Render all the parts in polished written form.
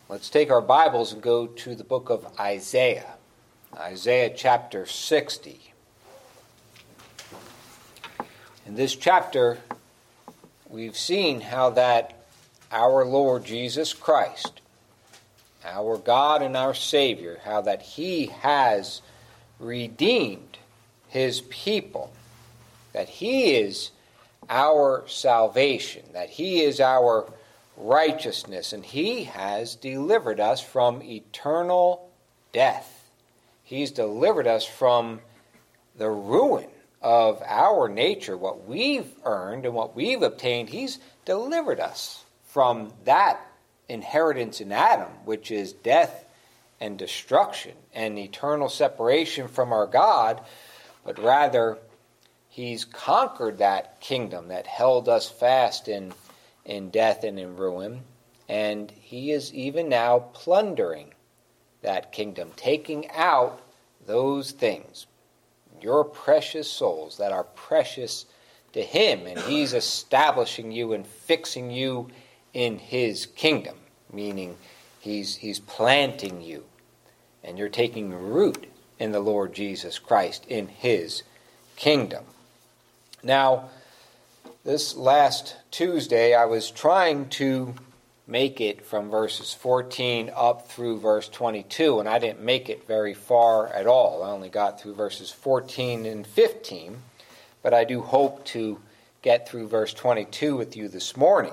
Let's take our Bibles and go to the book of Isaiah. Isaiah chapter 60. In this chapter, we've seen how that our Lord Jesus Christ, our God and our Savior, how that He has redeemed His people, that He is our salvation, that He is our righteousness, and He has delivered us from eternal death. He's delivered us from the ruin of our nature, what we've earned and what we've obtained. He's delivered us from that inheritance in Adam, which is death and destruction and eternal separation from our God, but rather He's conquered that kingdom that held us fast in death and in ruin, and He is even now plundering that kingdom, taking out those things, your precious souls that are precious to Him, and He's establishing you and fixing you in His kingdom, meaning He's planting you, and you're taking root in the Lord Jesus Christ, in His kingdom. Now, this last Tuesday, I was trying to make it from verses 14 up through verse 22, and I didn't make it very far at all. I only got through verses 14 and 15, but I do hope to get through verse 22 with you this morning.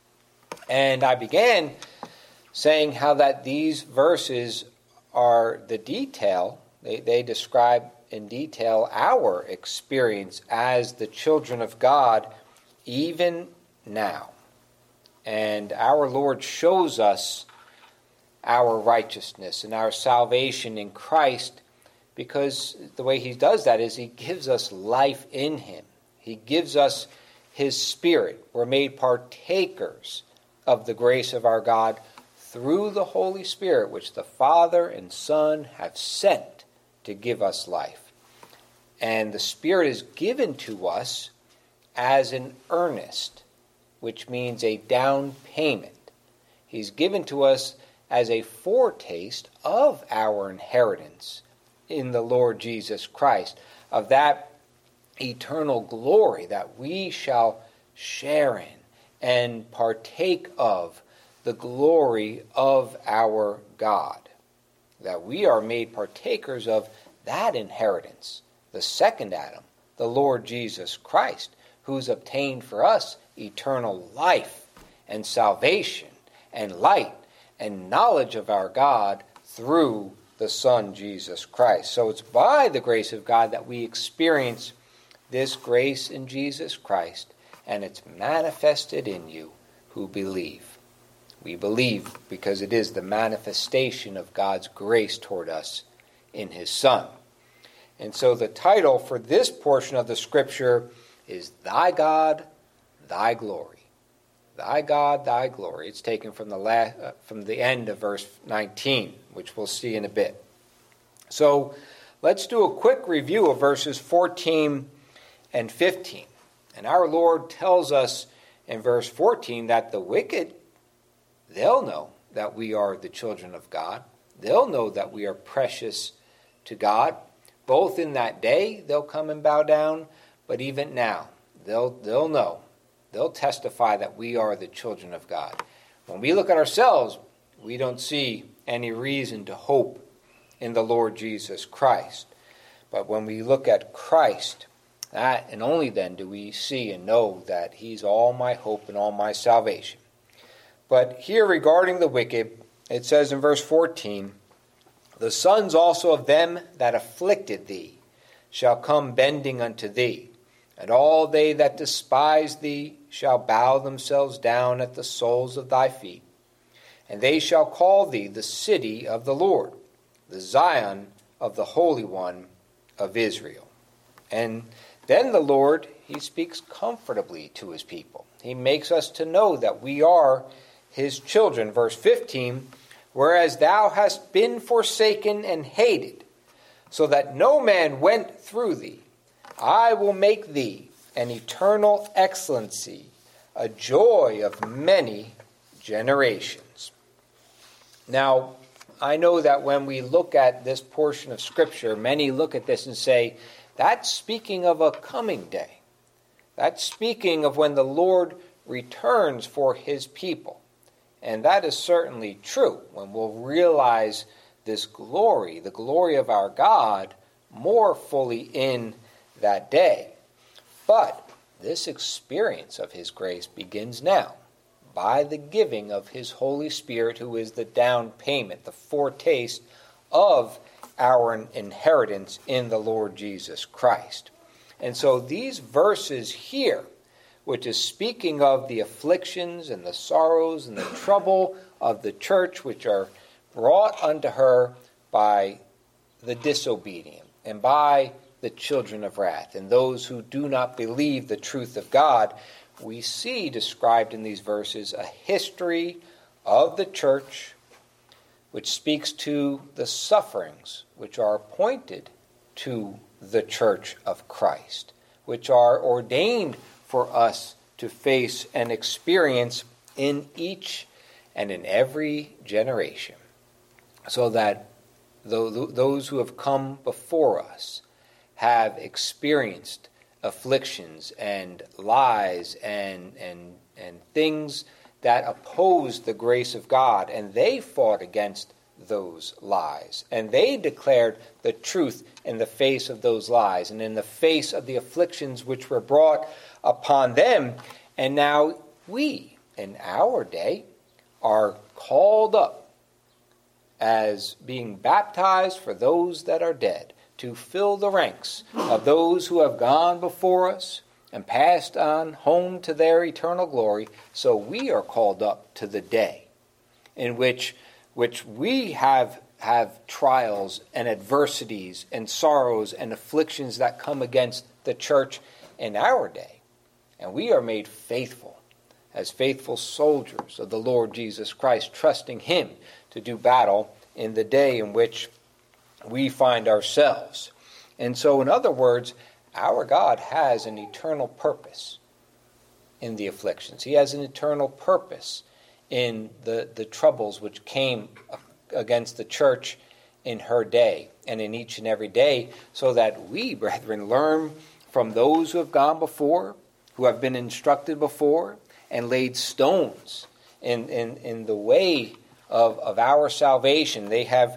And I began saying how that these verses are the detail, they describe in detail our experience as the children of God even now. And our Lord shows us our righteousness and our salvation in Christ, because the way He does that is He gives us life in Him. He gives us His Spirit. We're made partakers of the grace of our God through the Holy Spirit, which the Father and Son have sent to give us life. And the Spirit is given to us as an earnest, which means a down payment. He's given to us as a foretaste of our inheritance in the Lord Jesus Christ, of that eternal glory that we shall share in and partake of, the glory of our God. That we are made partakers of that inheritance, the second Adam, the Lord Jesus Christ, who's obtained for us eternal life and salvation and light and knowledge of our God through the Son, Jesus Christ. So it's by the grace of God that we experience this grace in Jesus Christ, and it's manifested in you who believe. We believe because it is the manifestation of God's grace toward us in His Son. And so the title for this portion of the Scripture is Thy God, Thy Glory. Thy God, Thy Glory. It's taken from the end of verse 19, which we'll see in a bit. So let's do a quick review of verses 14 and 15. And our Lord tells us in verse 14 that the wicked, they'll know that we are the children of God. They'll know that we are precious to God. Both in that day they'll come and bow down, but even now they'll know. They'll testify that we are the children of God. When we look at ourselves, we don't see any reason to hope in the Lord Jesus Christ. But when we look at Christ, that and only then do we see and know that He's all my hope and all my salvation. But here regarding the wicked, it says in verse 14, the sons also of them that afflicted thee shall come bending unto thee, and all they that despise thee shall bow themselves down at the soles of thy feet. And they shall call thee the city of the Lord, the Zion of the Holy One of Israel. And then the Lord, He speaks comfortably to His people. He makes us to know that we are His children. Verse 15, whereas thou hast been forsaken and hated, so that no man went through thee, I will make thee an eternal excellency, a joy of many generations. Now, I know that when we look at this portion of Scripture, many look at this and say, that's speaking of a coming day. That's speaking of when the Lord returns for his people. And that is certainly true, when we'll realize this glory, the glory of our God, more fully in that day. But this experience of his grace begins now, by the giving of his Holy Spirit, who is the down payment, the foretaste of our inheritance in the Lord Jesus Christ. And so these verses here, which is speaking of the afflictions and the sorrows and the trouble of the church, which are brought unto her by the disobedient and by the children of wrath and those who do not believe the truth of God, we see described in these verses a history of the church which speaks to the sufferings which are appointed to the church of Christ, which are ordained for us to face and experience in each and in every generation, so that those who have come before us have experienced afflictions and lies and things that oppose the grace of God, and they fought against those lies, and they declared the truth in the face of those lies and in the face of the afflictions which were brought upon them. And now we, in our day, are called up as being baptized for those that are dead, to fill the ranks of those who have gone before us and passed on home to their eternal glory. So we are called up to the day in which we have trials and adversities and sorrows and afflictions that come against the church in our day. And we are made faithful as faithful soldiers of the Lord Jesus Christ, trusting him to do battle in the day in which we find ourselves. And so, in other words, our God has an eternal purpose in the afflictions. He has an eternal purpose in the troubles which came against the church in her day and in each and every day, so that we, brethren, learn from those who have gone before, who have been instructed before, and laid stones in the way of our salvation. They have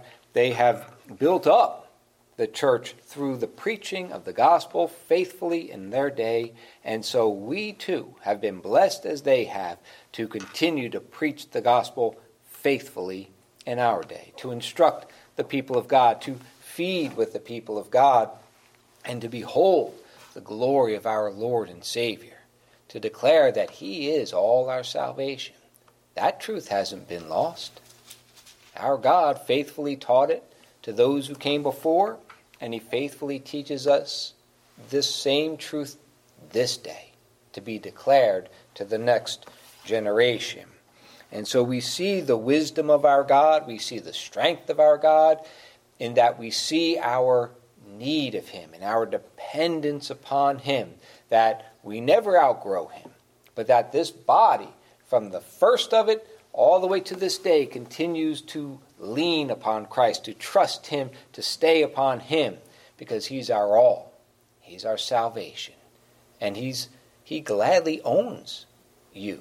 built up the church through the preaching of the gospel faithfully in their day, and so we too have been blessed as they have to continue to preach the gospel faithfully in our day, to instruct the people of God, to feed with the people of God, and to behold the glory of our Lord and Savior, to declare that he is all our salvation. That truth hasn't been lost. Our God faithfully taught it to those who came before, and he faithfully teaches us this same truth this day to be declared to the next generation. And so we see the wisdom of our God, we see the strength of our God, in that we see our need of him and our dependence upon him, that we never outgrow him, but that this body, from the first of it all the way to this day, continues to lean upon Christ, to trust him, to stay upon him, because he's our all. He's our salvation. And he gladly owns you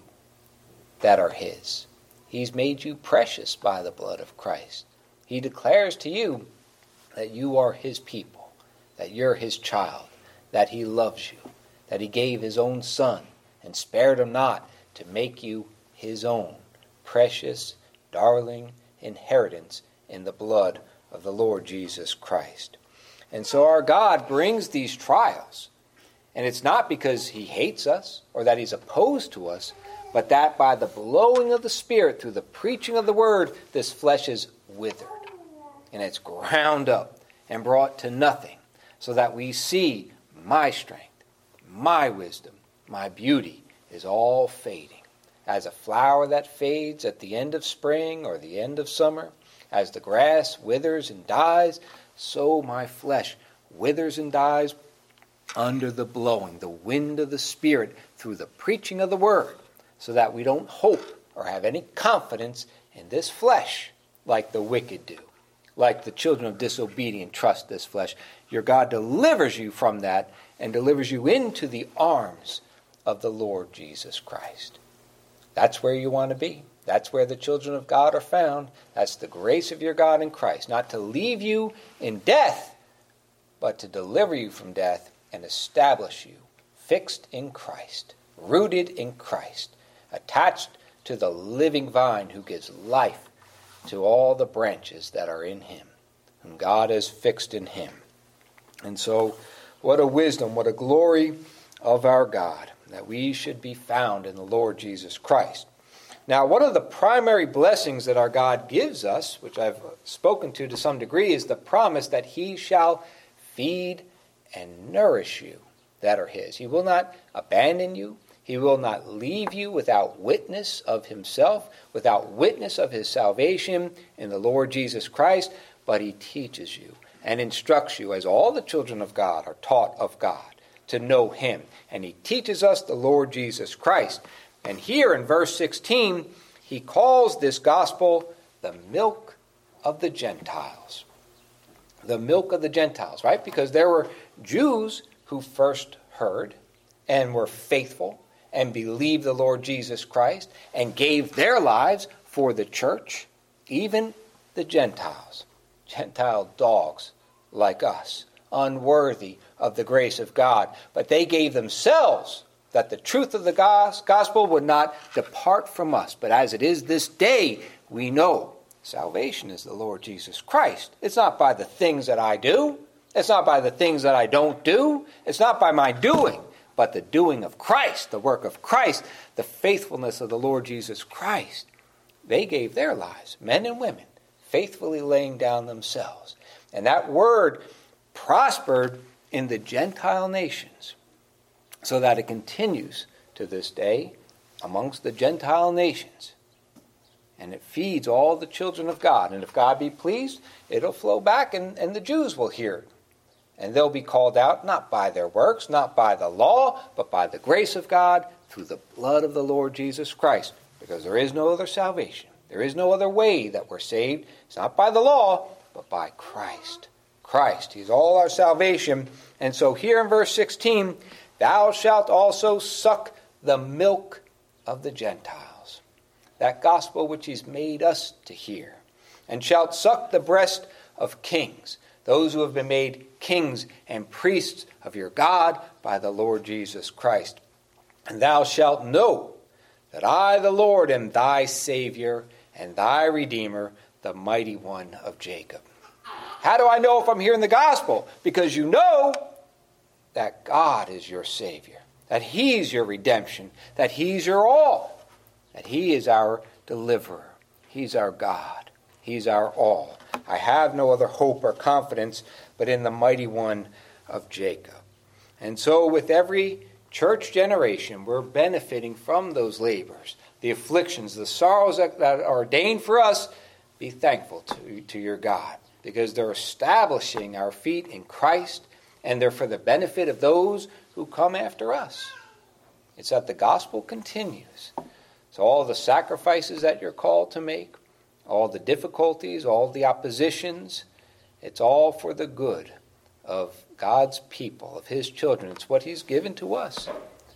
that are his. He's made you precious by the blood of Christ. He declares to you that you are his people, that you're his child, that he loves you, that he gave his own son and spared him not to make you his own precious, darling inheritance in the blood of the Lord Jesus Christ. And so our God brings these trials, and it's not because he hates us or that he's opposed to us, but that by the blowing of the Spirit through the preaching of the word, this flesh is withered and it's ground up and brought to nothing, so that we see my strength, my wisdom, my beauty is all fading. As a flower that fades at the end of spring or the end of summer, as the grass withers and dies, so my flesh withers and dies under the blowing, the wind of the Spirit through the preaching of the word, so that we don't hope or have any confidence in this flesh like the wicked do, like the children of disobedient trust this flesh. Your God delivers you from that and delivers you into the arms of the Lord Jesus Christ. That's where you want to be. That's where the children of God are found. That's the grace of your God in Christ. Not to leave you in death, but to deliver you from death and establish you fixed in Christ, rooted in Christ, attached to the living vine who gives life to all the branches that are in him, whom God has fixed in him. And so, what a wisdom, what a glory of our God, that we should be found in the Lord Jesus Christ. Now, one of the primary blessings that our God gives us, which I've spoken to some degree, is the promise that he shall feed and nourish you that are his. He will not abandon you. He will not leave you without witness of himself, without witness of his salvation in the Lord Jesus Christ, but he teaches you and instructs you, as all the children of God are taught of God, to know him. And he teaches us the Lord Jesus Christ. And here in verse 16, he calls this gospel the milk of the Gentiles. The milk of the Gentiles, right? Because there were Jews who first heard and were faithful and believed the Lord Jesus Christ and gave their lives for the church, even the Gentiles. Gentile dogs like us, unworthy of the grace of God. But they gave themselves that the truth of the gospel would not depart from us. But as it is this day, we know salvation is the Lord Jesus Christ. It's not by the things that I do. It's not by the things that I don't do. It's not by my doing, but the doing of Christ, the work of Christ, the faithfulness of the Lord Jesus Christ. They gave their lives, men and women, faithfully laying down themselves. And that word prospered in the Gentile nations, so that it continues to this day amongst the Gentile nations. And it feeds all the children of God. And if God be pleased, it'll flow back and the Jews will hear it. And they'll be called out not by their works, not by the law, but by the grace of God through the blood of the Lord Jesus Christ. Because there is no other salvation. There is no other way that we're saved. It's not by the law, but by Christ. Christ. He's all our salvation. And so here in verse 16, thou shalt also suck the milk of the Gentiles. That gospel which he's made us to hear. And shalt suck the breast of kings, those who have been made kings and priests of your God by the Lord Jesus Christ. And thou shalt know that I, the Lord, am thy Savior and thy Redeemer, the mighty one of Jacob. How do I know if I'm hearing the gospel? Because you know that God is your Savior, that he's your redemption, that he's your all, that he is our deliverer. He's our God. He's our all. I have no other hope or confidence but in the mighty one of Jacob. And so with every church generation, we're benefiting from those labors, the afflictions, the sorrows that are ordained for us. Be thankful to your God, because they're establishing our feet in Christ, and they're for the benefit of those who come after us. It's that the gospel continues. So all the sacrifices that you're called to make, all the difficulties, all the oppositions, it's all for the good of God's people, of his children. It's what he's given to us,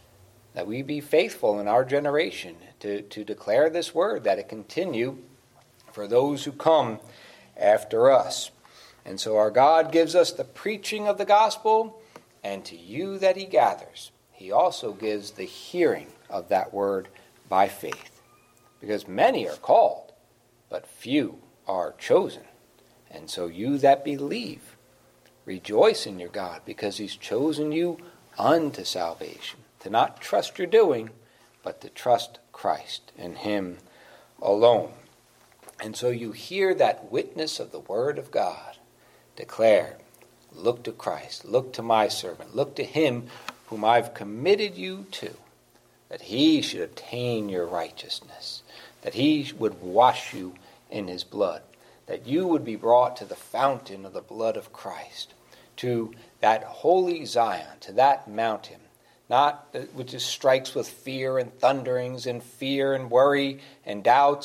that we be faithful in our generation to declare this word, that it continue for those who come after us. And so our God gives us the preaching of the gospel, and to you that he gathers, he also gives the hearing of that word by faith. Because many are called, but few are chosen. And so you that believe, rejoice in your God, because he's chosen you unto salvation, to not trust your doing, but to trust Christ and him alone. And so you hear that witness of the word of God declared. Look to Christ, look to my servant, look to him whom I've committed you to, that he should obtain your righteousness, that he would wash you in his blood, that you would be brought to the fountain of the blood of Christ, to that holy Zion, to that mountain, not which strikes with fear and thunderings and fear and worry and doubts,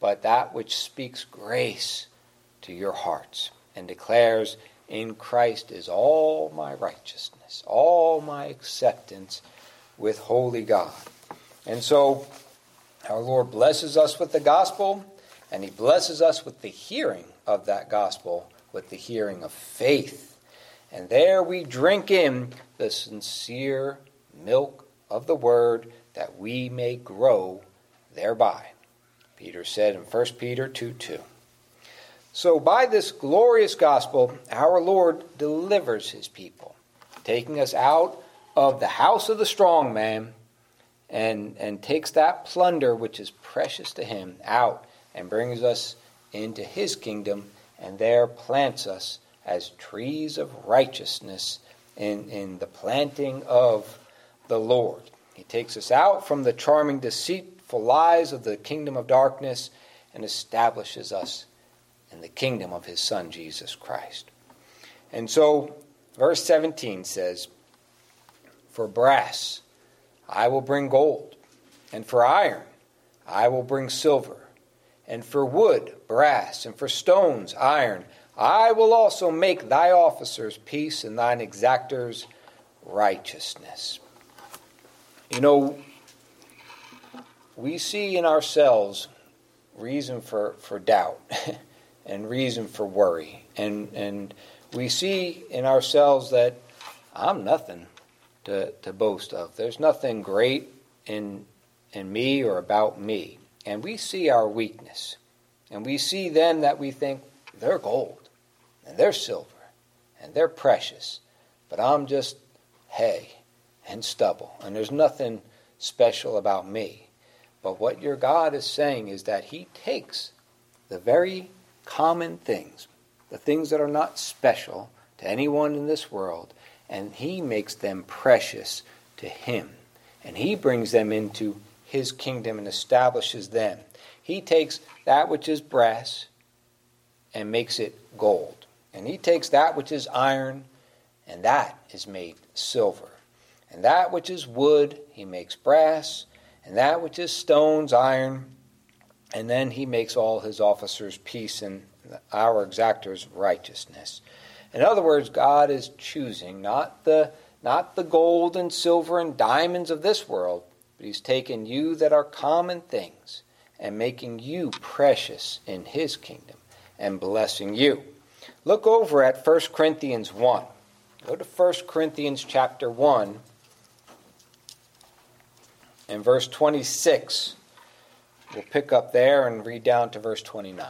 but that which speaks grace to your hearts and declares, in Christ is all my righteousness, all my acceptance with holy God. And so our Lord blesses us with the gospel, and he blesses us with the hearing of that gospel, with the hearing of faith. And there we drink in the sincere milk of the word, that we may grow thereby. Peter said in 1 Peter 2:2. So by this glorious gospel, our Lord delivers his people, taking us out of the house of the strong man, and takes that plunder which is precious to him out and brings us into his kingdom, and there plants us as trees of righteousness in the planting of the Lord. He takes us out from the charming, deceitful lies of the kingdom of darkness and establishes us in the kingdom of his Son, Jesus Christ. And so, verse 17 says, for brass I will bring gold, and for iron I will bring silver, and for wood, brass, and for stones, iron. I will also make thy officers peace, and thine exactors righteousness. You know, we see in ourselves reason for doubt and reason for worry. And we see in ourselves that I'm nothing to boast of. There's nothing great in me or about me. And we see our weakness. And we see then that we think they're gold and they're silver and they're precious. But I'm just hay and stubble. And there's nothing special about me. But what your God is saying is that he takes the very common things, the things that are not special to anyone in this world, and he makes them precious to him. And he brings them into his kingdom and establishes them. He takes that which is brass and makes it gold. And he takes that which is iron, and that is made silver. And that which is wood, he makes brass, and that which is stones, iron. And then he makes all his officers peace, and our exactors righteousness. In other words, God is choosing not the gold and silver and diamonds of this world, but he's taken you that are common things and making you precious in his kingdom and blessing you. Look over at 1 Corinthians 1. Go to 1 Corinthians chapter 1 and verse 26. We'll pick up there and read down to verse 29.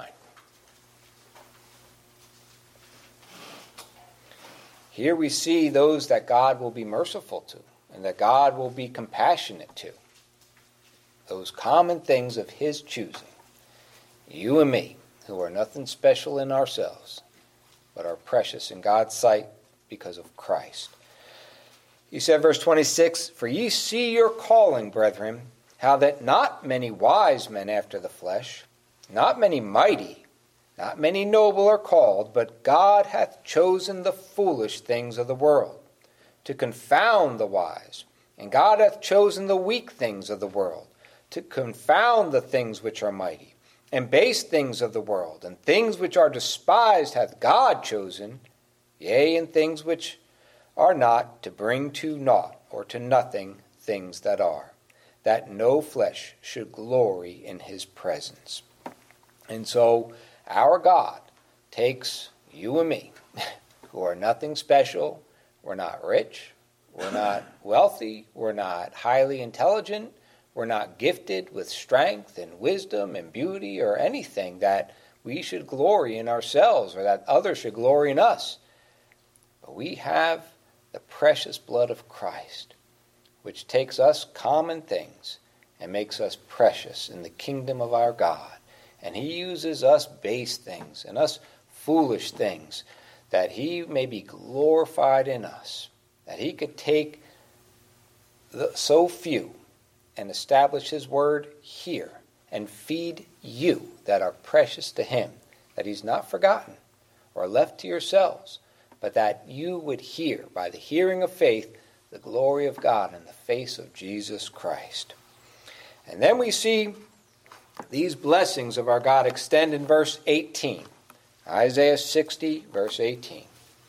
Here we see those that God will be merciful to and that God will be compassionate to. Those common things of his choosing. You and me, who are nothing special in ourselves, but are precious in God's sight because of Christ. He said, verse 26, for ye see your calling, brethren, how that not many wise men after the flesh, not many mighty, not many noble are called, but God hath chosen the foolish things of the world to confound the wise. And God hath chosen the weak things of the world to confound the things which are mighty. And base things of the world, and things which are despised hath God chosen, yea, and things which are not, to bring to naught or to nothing things that are, that no flesh should glory in his presence. And so our God takes you and me, who are nothing special. We're not rich, we're not wealthy, we're not highly intelligent, we're not gifted with strength and wisdom and beauty or anything that we should glory in ourselves or that others should glory in us. But we have the precious blood of Christ, which takes us common things and makes us precious in the kingdom of our God. And he uses us base things and us foolish things that he may be glorified in us, that he could take so few and establish his word here and feed you that are precious to him, that he's not forgotten or left to yourselves, but that you would hear by the hearing of faith the glory of God in the face of Jesus Christ. And then we see These blessings of our God extend in verse 18. Isaiah 60, verse 18.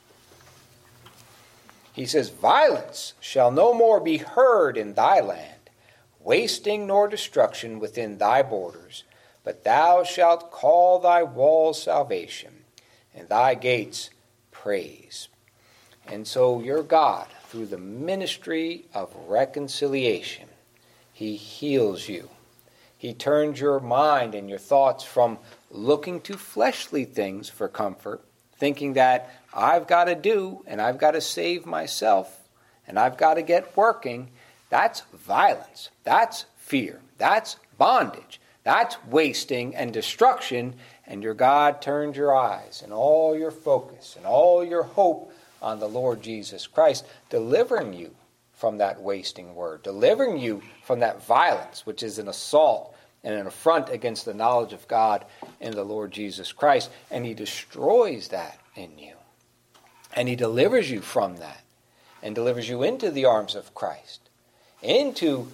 He says, "Violence shall no more be heard in thy land, wasting nor destruction within thy borders. But thou shalt call thy walls salvation, and thy gates praise." And so your God, through the ministry of reconciliation, he heals you. He turns your mind and your thoughts from looking to fleshly things for comfort, thinking that I've got to do and I've got to save myself and I've got to get working. That's violence. That's fear. That's bondage. That's wasting and destruction. And your God turns your eyes and all your focus and all your hope on the Lord Jesus Christ, delivering you from that wasting word, delivering you from that violence, which is an assault and an affront against the knowledge of God in the Lord Jesus Christ. And he destroys that in you. And he delivers you from that and delivers you into the arms of Christ, into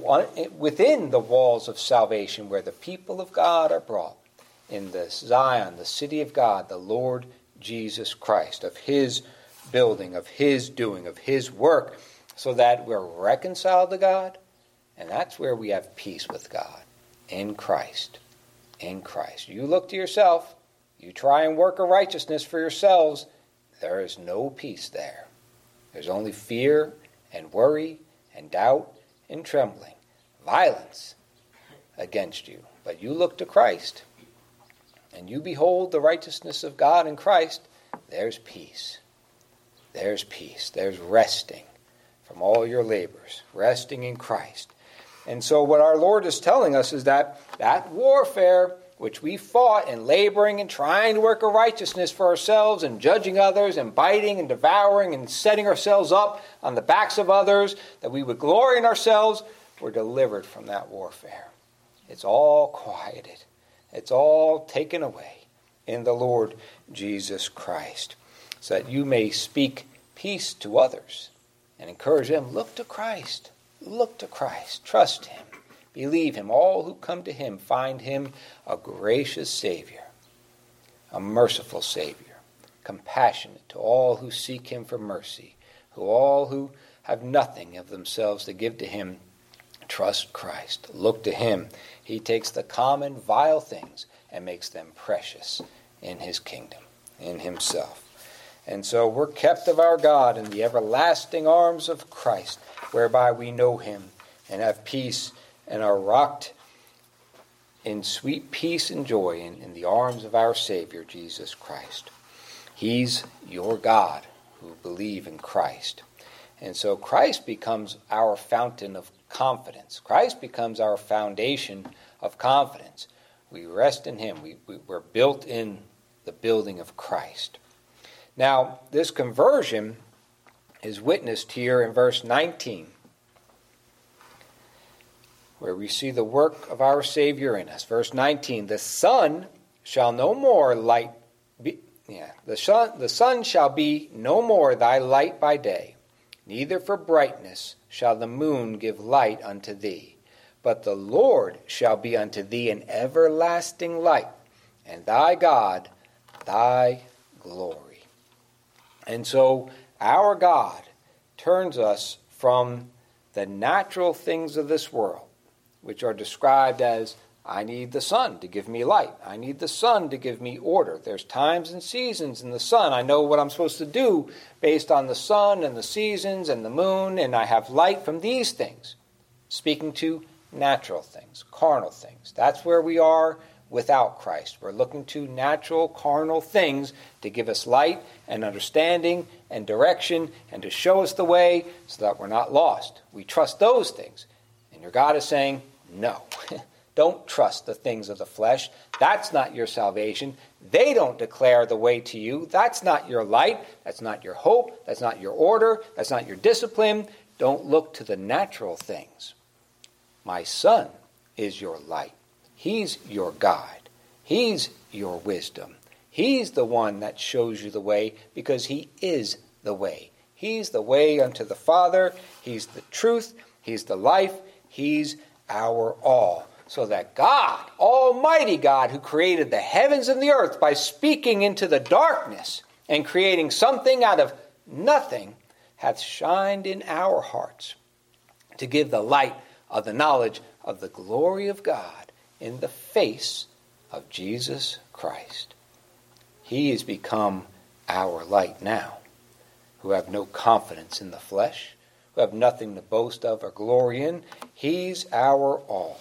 within the walls of salvation where the people of God are brought, in the Zion, the city of God, the Lord Jesus Christ, of his building, of his doing, of his work, so that we're reconciled to God, and that's where we have peace with God, in Christ. In Christ. You look to yourself, you try and work a righteousness for yourselves, there is no peace there. There's only fear and worry and doubt and trembling, violence against you. But you look to Christ, and you behold the righteousness of God in Christ, there's peace. There's peace. There's resting from all your labors, resting in Christ. And so what our Lord is telling us is that warfare which we fought in laboring and trying to work a righteousness for ourselves and judging others and biting and devouring and setting ourselves up on the backs of others, that we would glory in ourselves, we're delivered from that warfare. It's all quieted. It's all taken away in the Lord Jesus Christ, so that you may speak peace to others and encourage them. Look to Christ. Look to Christ. Trust him. Believe him. All who come to him find him a gracious Savior, a merciful Savior, compassionate to all who seek him for mercy, all who have nothing of themselves to give to him. Trust Christ. Look to him. He takes the common, vile things and makes them precious in his kingdom, in himself. And so we're kept of our God in the everlasting arms of Christ, whereby we know him and have peace and are rocked in sweet peace and joy in the arms of our Savior, Jesus Christ. He's your God who believe in Christ. And so Christ becomes our fountain of confidence. Christ becomes our foundation of confidence. We rest in him. We're built in the building of Christ. Now, this conversion is witnessed here in verse 19, where we see the work of our Savior in us. Verse 19, the sun shall no more light be, the sun shall be no more thy light by day, neither for brightness shall the moon give light unto thee. But the Lord shall be unto thee an everlasting light, and thy God thy glory. And so our God turns us from the natural things of this world, which are described as, I need the sun to give me light. I need the sun to give me order. There's times and seasons in the sun. I know what I'm supposed to do based on the sun and the seasons and the moon, and I have light from these things. Speaking to natural things, carnal things. That's where we are without Christ. We're looking to natural, carnal things to give us light and understanding and direction and to show us the way so that we're not lost. We trust those things. And your God is saying, no, don't trust the things of the flesh. That's not your salvation. They don't declare the way to you. That's not your light. That's not your hope. That's not your order. That's not your discipline. Don't look to the natural things. My Son is your light. He's your guide. He's your wisdom. He's the one that shows you the way because he is the way. He's the way unto the Father. He's the truth. He's the life. He's our all. So that God, Almighty God, who created the heavens and the earth by speaking into the darkness and creating something out of nothing, hath shined in our hearts to give the light of the knowledge of the glory of God in the face of Jesus Christ. He has become our light now, who have no confidence in the flesh, who have nothing to boast of or glory in. He's our all.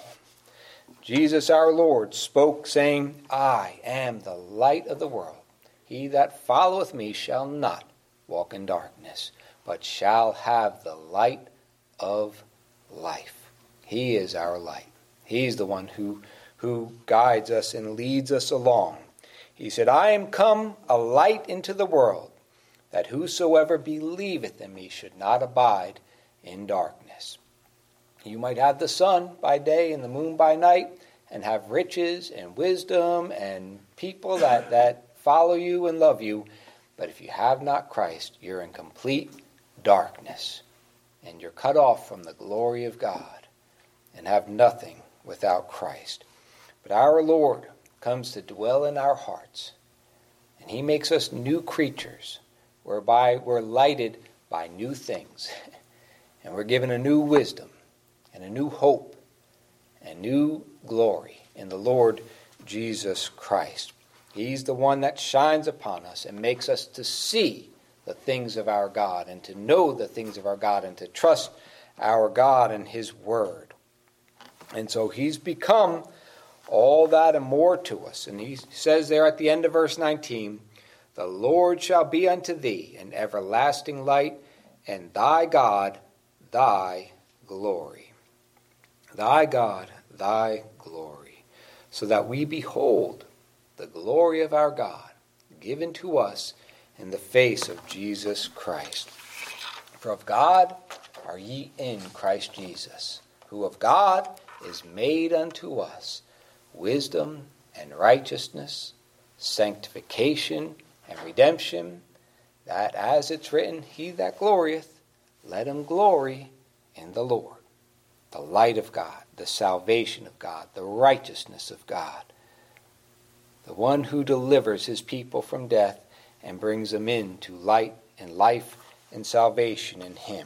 Jesus our Lord spoke, saying, I am the light of the world. He that followeth me shall not walk in darkness, but shall have the light of life. He is our light. He's the one who guides us and leads us along. He said, I am come a light into the world, that whosoever believeth in me should not abide in darkness. You might have the sun by day and the moon by night, and have riches and wisdom and people that follow you and love you, but if you have not Christ, you're in complete darkness, and you're cut off from the glory of God, and have nothing without Christ. But our Lord comes to dwell in our hearts, and he makes us new creatures, whereby we're lighted by new things, and we're given a new wisdom, and a new hope, and new glory in the Lord Jesus Christ. He's the one that shines upon us and makes us to see the things of our God, and to know the things of our God, and to trust our God and his word. And so he's become all that and more to us. And he says there at the end of verse 19, the Lord shall be unto thee an everlasting light, and thy God thy glory. Thy God thy glory. So that we behold the glory of our God given to us in the face of Jesus Christ. For of God are ye in Christ Jesus, who of God is made unto us wisdom and righteousness, sanctification and redemption, that as it's written, he that glorieth, let him glory in the Lord. The light of God, the salvation of God, the righteousness of God, the one who delivers his people from death and brings them into light and life and salvation in him.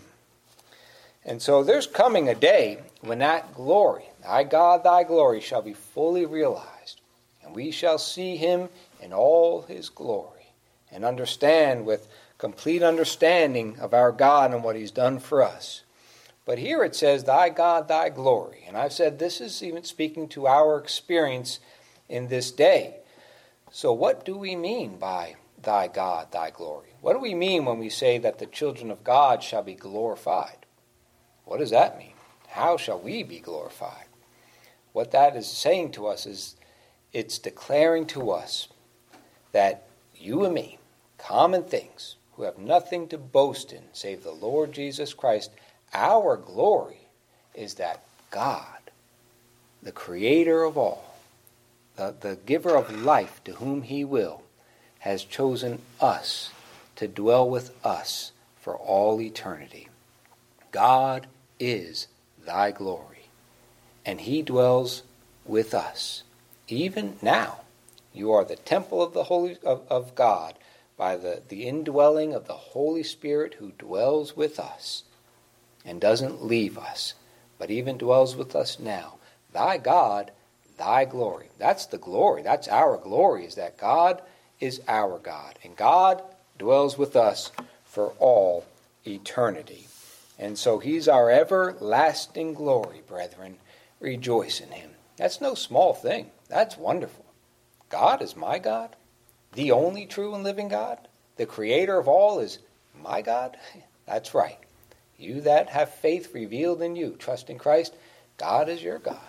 And so there's coming a day when that glory, thy God, thy glory, shall be fully realized, and we shall see him in all his glory and understand with complete understanding of our God and what he's done for us. But here it says, thy God, thy glory. And I've said this is even speaking to our experience in this day. So what do we mean by thy God, thy glory? What do we mean when we say that the children of God shall be glorified? What does that mean? How shall we be glorified? What that is saying to us is it's declaring to us that you and me, common things, who have nothing to boast in save the Lord Jesus Christ, our glory is that God, the creator of all, the giver of life to whom he will, has chosen us to dwell with us for all eternity. God is thy glory, and he dwells with us. Even now, you are the temple of the Holy of God by the indwelling of the Holy Spirit, who dwells with us and doesn't leave us, but even dwells with us now. Thy God, thy glory. That's the glory. That's our glory, is that God is our God, and God dwells with us for all eternity. And so he's our everlasting glory, brethren. Rejoice in him. That's no small thing. That's wonderful. God is my God, the only true and living God. The creator of all is my God. That's right. You that have faith revealed in you, trust in Christ, God is your God.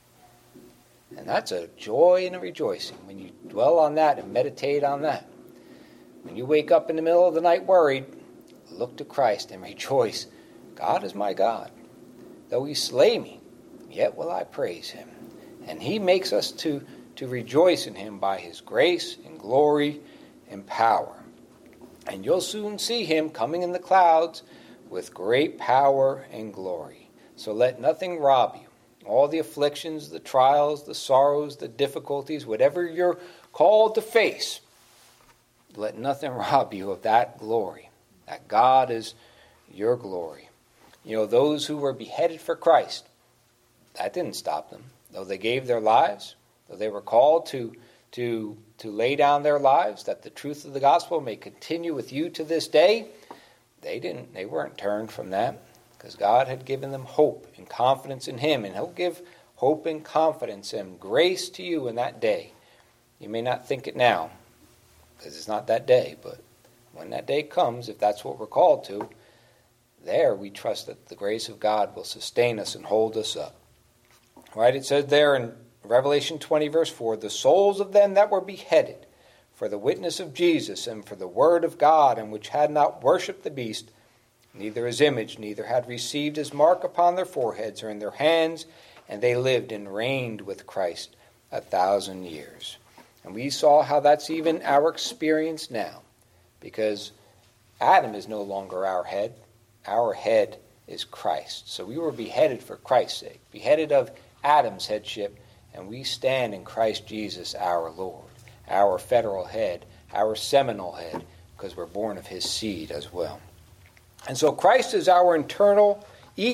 And that's a joy and a rejoicing when you dwell on that and meditate on that. When you wake up in the middle of the night worried, look to Christ and rejoice. God is my God. Though he slay me, yet will I praise him. And he makes us to rejoice in him by his grace and glory and power. And you'll soon see him coming in the clouds with great power and glory. So let nothing rob you all the afflictions, the trials, the sorrows, the difficulties, whatever you're called to face, let nothing rob you of that glory, that God is your glory. You know, those who were beheaded for Christ, that didn't stop them. Though they gave their lives, though they were called to lay down their lives, that the truth of the gospel may continue with you to this day, they weren't turned from that, because God had given them hope and confidence in Him, and He'll give hope and confidence and grace to you in that day. You may not think it now, because it's not that day, but when that day comes, if that's what we're called to, there we trust that the grace of God will sustain us and hold us up. Right? It says there in Revelation 20, verse 4, the souls of them that were beheaded for the witness of Jesus and for the word of God, and which had not worshipped the beast, neither his image, neither had received his mark upon their foreheads or in their hands, and they lived and reigned with Christ 1,000 years. And we saw how that's even our experience now, because Adam is no longer our head. Our head is Christ. So we were beheaded for Christ's sake, beheaded of Adam's headship, and we stand in Christ Jesus our Lord, our federal head, our seminal head, because we're born of his seed as well. And so Christ is our eternal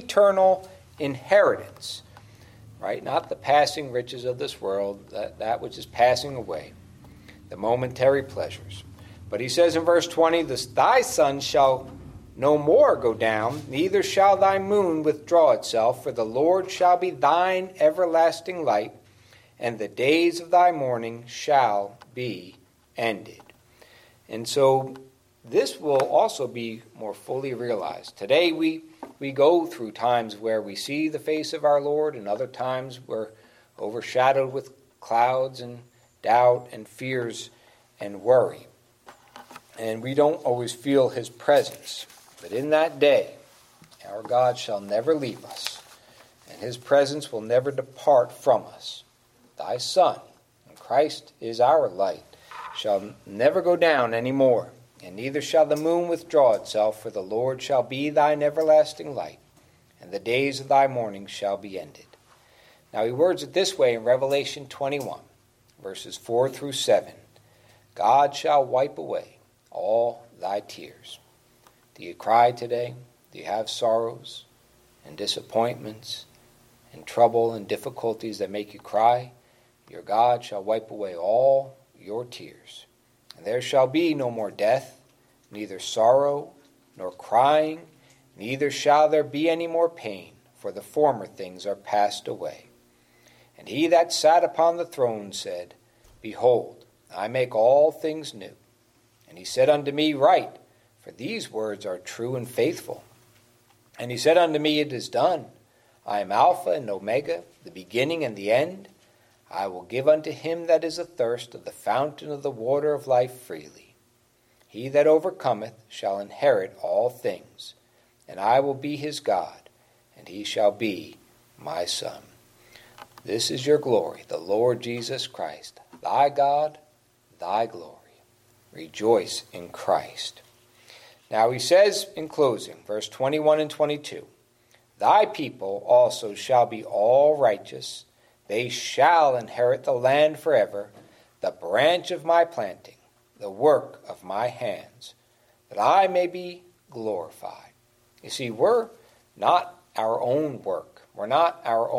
inheritance, right? Not the passing riches of this world, that which is passing away, the momentary pleasures. But he says in verse 20, thy sun shall no more go down, neither shall thy moon withdraw itself, for the Lord shall be thine everlasting light, and the days of thy mourning shall be ended. And so this will also be more fully realized. Today we go through times where we see the face of our Lord, and other times we're overshadowed with clouds and doubt and fears and worry. And we don't always feel his presence. But in that day, our God shall never leave us, and his presence will never depart from us. Thy sun, and Christ is our light, shall never go down any more, and neither shall the moon withdraw itself, for the Lord shall be thine everlasting light, and the days of thy mourning shall be ended. Now he words it this way in Revelation 21, verses 4 through 7. God shall wipe away all thy tears. Do you cry today? Do you have sorrows and disappointments and trouble and difficulties that make you cry? Your God shall wipe away all your tears. And there shall be no more death, neither sorrow nor crying, neither shall there be any more pain, for the former things are passed away. And he that sat upon the throne said, Behold, I make all things new. And he said unto me, Write, for these words are true and faithful. And he said unto me, It is done. I am Alpha and Omega, the beginning and the end. I will give unto him that is athirst of the fountain of the water of life freely. He that overcometh shall inherit all things, and I will be his God, and he shall be my son. This is your glory, the Lord Jesus Christ, thy God, thy glory. Rejoice in Christ. Now he says in closing, verse 21 and 22, Thy people also shall be all righteous. They shall inherit the land forever, the branch of my planting, the work of my hands, that I may be glorified. You see, we're not our own work. We're not our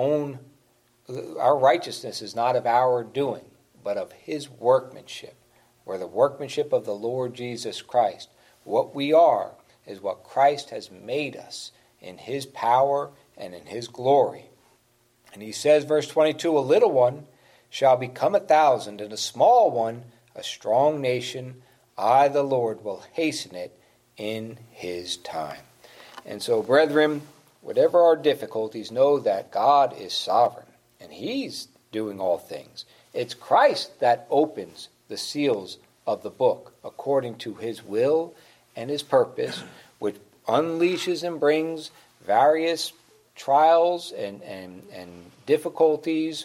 righteousness is not of our doing, but of his workmanship. We're the workmanship of the Lord Jesus Christ. What we are is what Christ has made us in his power and in his glory. And he says, verse 22, A little one shall become 1,000, and a small one a strong nation. I, the Lord, will hasten it in his time. And so, brethren, whatever our difficulties, know that God is sovereign, and he's doing all things. It's Christ that opens the seals of the book according to his will and his purpose, which unleashes and brings various trials and difficulties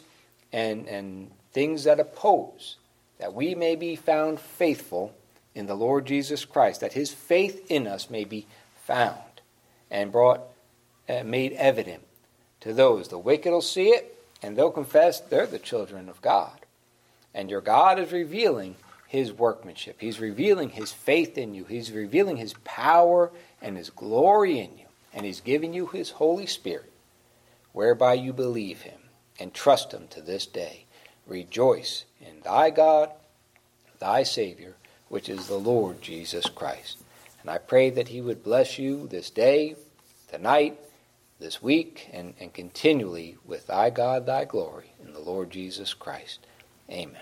and things that oppose, that we may be found faithful in the Lord Jesus Christ, that his faith in us may be found and made evident to those. The wicked will see it, and they'll confess they're the children of God. And your God is revealing his workmanship. He's revealing his faith in you. He's revealing his power and his glory in you. And he's giving you his Holy Spirit, whereby you believe him and trust him to this day. Rejoice in thy God, thy Savior, which is the Lord Jesus Christ. And I pray that he would bless you this day, tonight, this week, and continually with thy God, thy glory, in the Lord Jesus Christ. Amen.